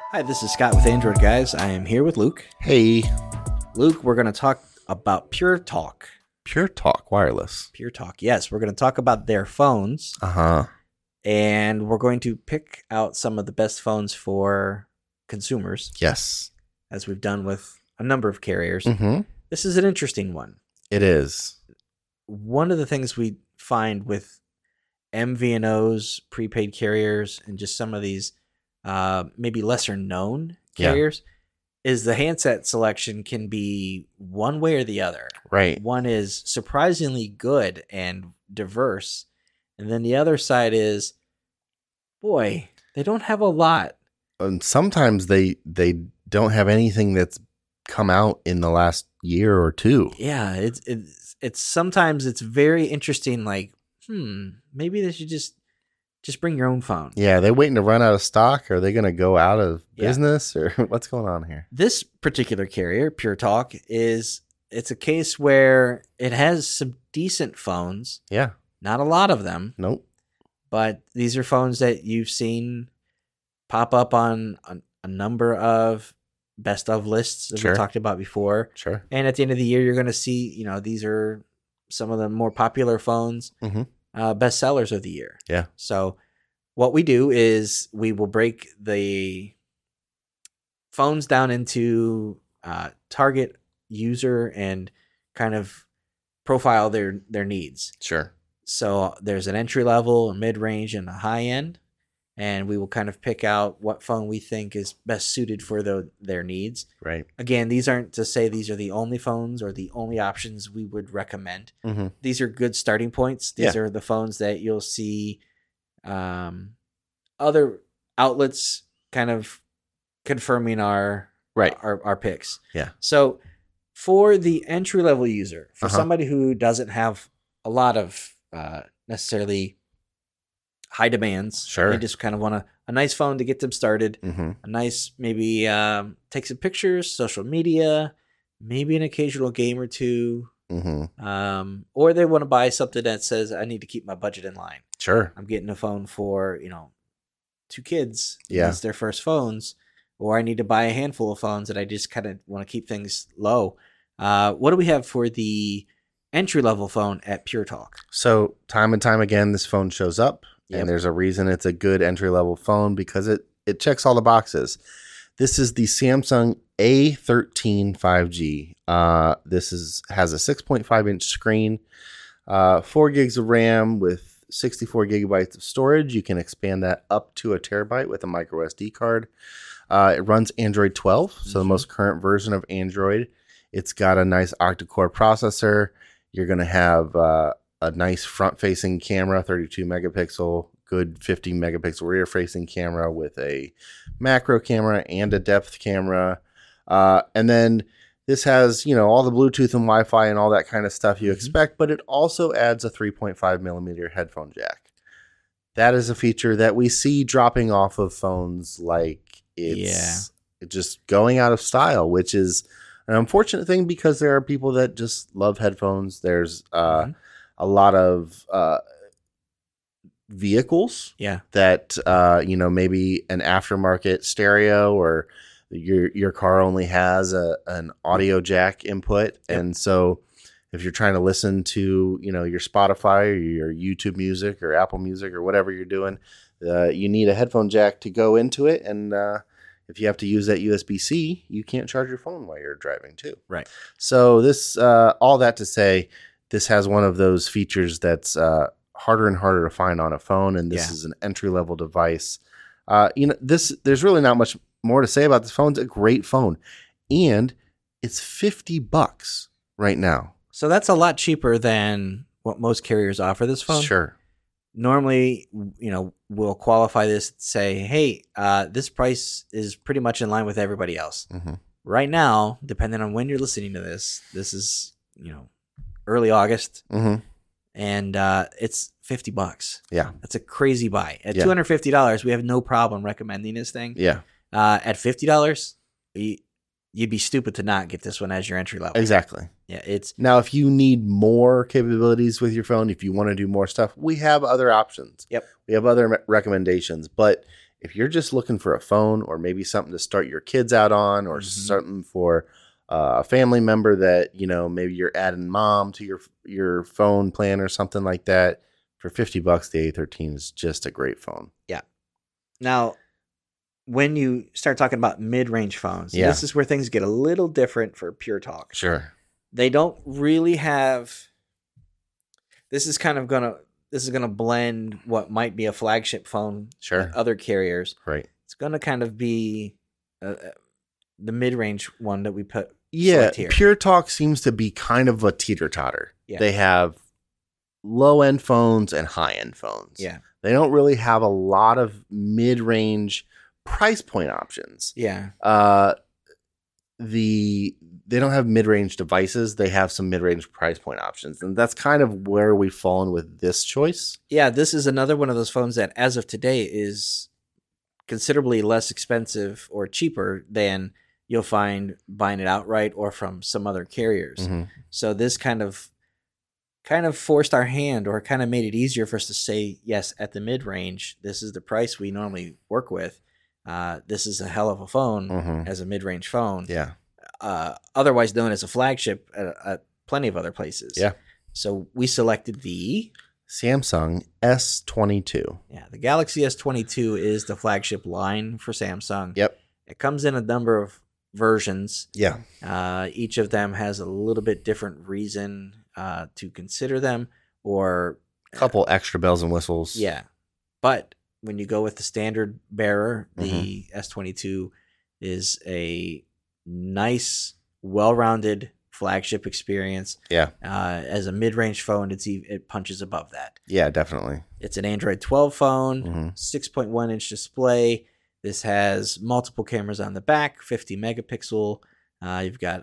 Hi, this is Scott with Android Guys. I am here with Luke. Hey, Luke, we're going to talk about Pure Talk. Pure Talk Wireless. Pure Talk, yes. We're going to talk about their phones, and we're going to pick out some of the best phones for consumers, Yes. as we've done with a number of carriers. Mm-hmm. This is an interesting one. It is. One of the things we find with MVNOs, prepaid carriers, and just some of these maybe lesser known carriers is the handset selection can be one way or the other. Right. One is surprisingly good and diverse, and then the other side is, boy, they don't have a lot. And sometimes they don't have anything that's come out in the last year or two. Yeah, it's sometimes it's very interesting. Like, maybe they should just bring your own phone. Yeah, are they waiting to run out of stock? Are they going to go out of business, or what's going on here? This particular carrier, Pure Talk, it's a case where it has some decent phones. Yeah. Not a lot of them. Nope. But these are phones that you've seen pop up on a number of best of lists that we talked about before. Sure. And at the end of the year, you're going to see, these are some of the more popular phones, best sellers of the year. Yeah. So what we do is we will break the phones down into target user and kind of profile their needs. Sure. So there's an entry level, a mid range, and a high end. And we will kind of pick out what phone we think is best suited for their needs. Right. Again, these aren't to say these are the only phones or the only options we would recommend. Mm-hmm. These are good starting points. These are the phones that you'll see other outlets kind of confirming our picks. Yeah. So for the entry level user, for somebody who doesn't have a lot of necessarily high demands. Sure. They just kind of want a nice phone to get them started. Mm-hmm. A nice, maybe take some pictures, social media, maybe an occasional game or two. Mm-hmm. Or they want to buy something that says, I need to keep my budget in line. Sure. I'm getting a phone for, 2 kids. Yeah. It's their first phones. Or I need to buy a handful of phones and I just kind of want to keep things low. What do we have for the entry-level phone at Pure Talk? So time and time again, this phone shows up. And there's a reason it's a good entry-level phone because it checks all the boxes. This is the Samsung A13 5G. This has a 6.5-inch screen, 4 gigs of RAM with 64 gigabytes of storage. You can expand that up to a terabyte with a micro SD card. It runs Android 12, so the most current version of Android. It's got a nice octa-core processor. You're going to have a nice front-facing camera, 32 megapixel, good 50 megapixel rear-facing camera with a macro camera and a depth camera. And then this has, all the Bluetooth and Wi-Fi and all that kind of stuff you expect, but it also adds a 3.5 millimeter headphone jack. That is a feature that we see dropping off of phones like it's just going out of style, which is an unfortunate thing because there are people that just love headphones. There's a lot of vehicles that, maybe an aftermarket stereo or your car only has an audio jack input. Yep. And so if you're trying to listen to, your Spotify or your YouTube music or Apple Music or whatever you're doing, you need a headphone jack to go into it. And if you have to use that USB-C, you can't charge your phone while you're driving too. Right. So this, all that to say, this has one of those features that's harder and harder to find on a phone, and this is an entry-level device. There's really not much more to say about this phone. It's a great phone, and it's $50 right now. So that's a lot cheaper than what most carriers offer this phone. Sure. Normally, we'll qualify this and say, hey, this price is pretty much in line with everybody else. Mm-hmm. Right now, depending on when you're listening to this is, early August, and it's $50. Yeah. That's a crazy buy. At $250, we have no problem recommending this thing. Yeah. At $50, you'd be stupid to not get this one as your entry level. Exactly. Yeah, it's now if you need more capabilities with your phone, if you want to do more stuff, we have other options. Yep. We have other recommendations, but if you're just looking for a phone or maybe something to start your kids out on or something for a family member that, maybe you're adding mom to your phone plan or something like that, for $50, the A13 is just a great phone. Yeah. Now, when you start talking about mid-range phones, this is where things get a little different for Pure Talk. Sure. They don't really have. This is gonna blend what might be a flagship phone. Sure. With other carriers. Right. It's gonna kind of be the mid-range one that we put. Yeah, here. Pure Talk seems to be kind of a teeter-totter. Yeah. They have low-end phones and high-end phones. Yeah. They don't really have a lot of mid-range price point options. Yeah. They don't have mid-range devices. They have some mid-range price point options. And that's kind of where we've fallen with this choice. Yeah, this is another one of those phones that, as of today, is considerably less expensive or cheaper than you'll find buying it outright or from some other carriers. Mm-hmm. So this kind of forced our hand, or kind of made it easier for us to say, yes, at the mid-range, this is the price we normally work with. This is a hell of a phone as a mid-range phone. Yeah. Otherwise known as a flagship at plenty of other places. Yeah. So we selected the Samsung S22. Yeah, the Galaxy S22 is the flagship line for Samsung. Yep. It comes in a number of versions. Yeah. Each of them has a little bit different reason to consider them, or a couple extra bells and whistles. Yeah. But when you go with the standard bearer, the S22 is a nice, well-rounded flagship experience. Yeah. As a mid-range phone, it punches above that. Yeah, definitely. It's an Android 12 phone, 6.1 inch display. This has multiple cameras on the back, 50 megapixel. You've got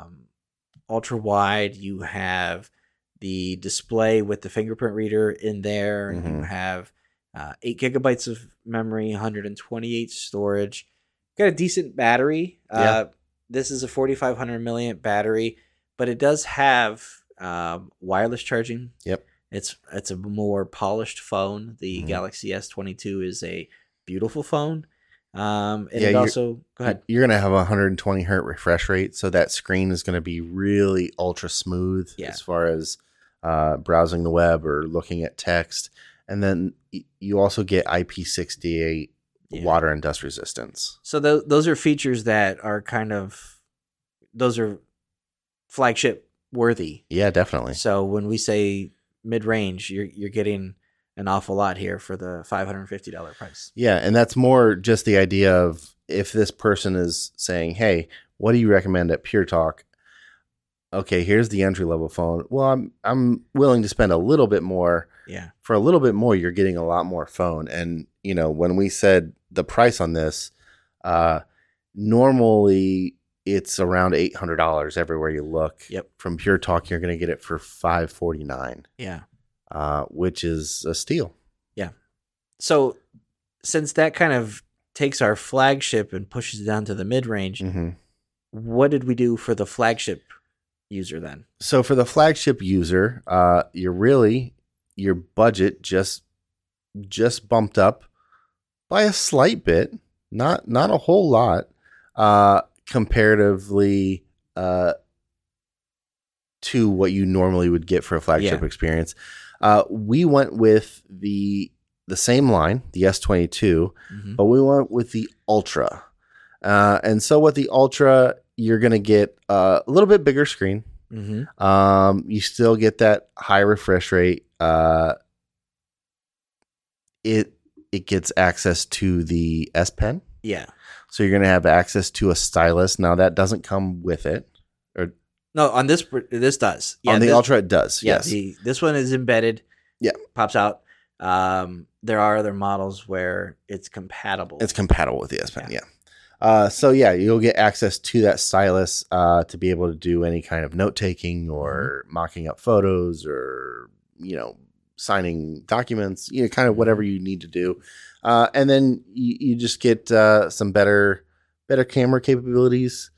ultra wide. You have the display with the fingerprint reader in there. You have 8 gigabytes of memory, 128 storage. Got a decent battery. This is a 4,500 milliamp battery, but it does have wireless charging. Yep. It's a more polished phone. The Galaxy S22 is a beautiful phone. And it also, go ahead. You're going to have a 120 hertz refresh rate, so that screen is going to be really ultra smooth as far as browsing the web or looking at text. And then you also get IP68 water and dust resistance. So those are features that are those are flagship worthy. Yeah, definitely. So when we say mid-range, you're getting an awful lot here for the $550 price. Yeah, and that's more just the idea of, if this person is saying, hey, what do you recommend at Pure Talk? Okay, here's the entry-level phone. Well, I'm willing to spend a little bit more. Yeah. For a little bit more, you're getting a lot more phone. And, when we said the price on this, normally it's around $800 everywhere you look. Yep. From Pure Talk, you're going to get it for $549. Yeah. Which is a steal. Yeah. So since that kind of takes our flagship and pushes it down to the mid-range, what did we do for the flagship user then? So for the flagship user, your budget just bumped up by a slight bit, not a whole lot, comparatively to what you normally would get for a flagship experience. We went with the same line, the S22, but we went with the Ultra. And so with the Ultra, you're going to get a little bit bigger screen. You still get that high refresh rate. It gets access to the S Pen. Yeah. So you're going to have access to a stylus. Now that doesn't come with it. No, on this does. Yeah, on the Ultra it does. Yeah, yes. This one is embedded. Yeah. Pops out. There are other models where it's compatible. It's compatible with the S Pen, yeah. So you'll get access to that stylus to be able to do any kind of note taking or mocking up photos or signing documents, kind of whatever you need to do, and then you just get some better camera capabilities.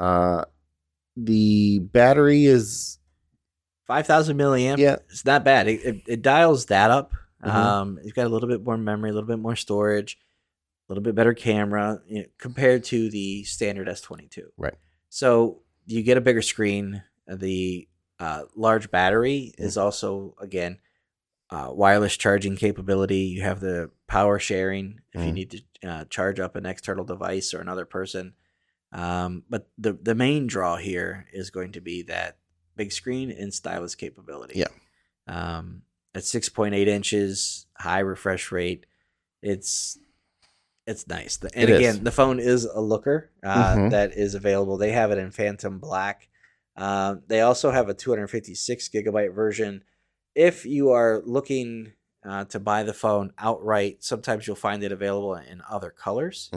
The battery is 5,000 milliamp. Yeah, it's not bad. It dials that up. It's got a little bit more memory, a little bit more storage. little bit better camera compared to the standard S22. Right. So you get a bigger screen. The large battery is also, again, wireless charging capability. You have the power sharing if you need to charge up an external device or another person. But the main draw here is going to be that big screen and stylus capability. Yeah. At 6.8 inches, high refresh rate. It's nice. And again, the phone is a looker that is available. They have it in Phantom Black. They also have a 256 gigabyte version. If you are looking to buy the phone outright, sometimes you'll find it available in other colors.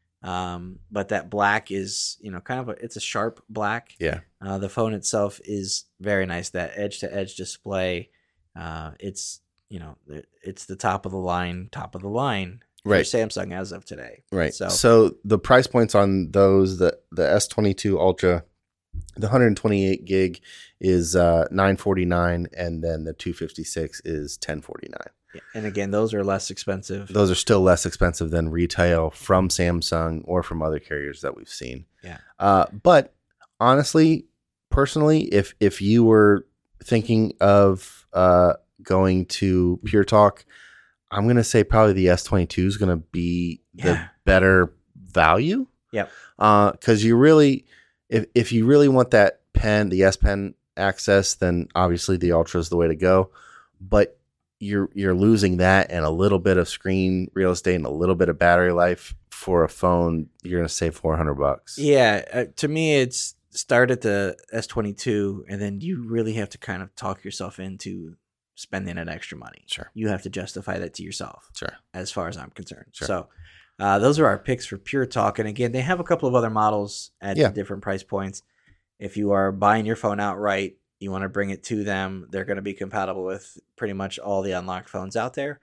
But that black is, kind of it's a sharp black. Yeah. The phone itself is very nice. That edge to edge display. It's the top of the line right. for Samsung as of today. Right. So the price points on those, the S22 Ultra, the 128 gig is $949, and then the 256 is $1,049. Yeah. And again, those are less expensive. Those are still less expensive than retail from Samsung or from other carriers that we've seen. Yeah. But honestly, personally, if you were thinking of going to Pure Talk, I'm going to say probably the S22 is going to be the better value. Yep. Because you really, if you really want that pen, the S Pen access, then obviously the Ultra is the way to go. But you're losing that and a little bit of screen real estate and a little bit of battery life for a phone. You're going to save $400. Yeah. To me, it's start at the S22, and then you really have to kind of talk yourself into spending that extra money. Sure. You have to justify that to yourself. Sure. As far as I'm concerned. Sure. So those are our picks for Pure Talk. And again, they have a couple of other models at different price points. If you are buying your phone outright, you want to bring it to them, they're going to be compatible with pretty much all the unlocked phones out there.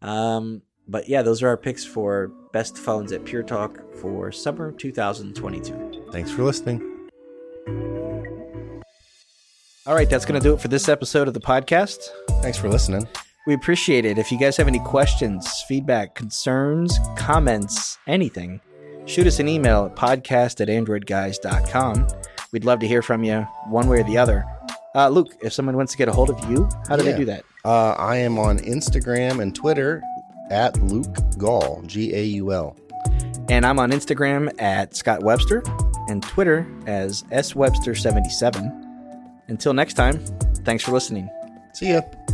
But yeah, those are our picks for best phones at Pure Talk for summer 2022. Thanks for listening. All right, that's going to do it for this episode of the podcast. Thanks for listening. We appreciate it. If you guys have any questions, feedback, concerns, comments, anything, shoot us an email at podcast@androidguys.com. We'd love to hear from you one way or the other. Luke, if someone wants to get a hold of you, how do they do that? I am on Instagram and Twitter at Luke Gaul, Gaul. And I'm on Instagram at Scott Webster and Twitter as SWebster77. Until next time, thanks for listening. See ya.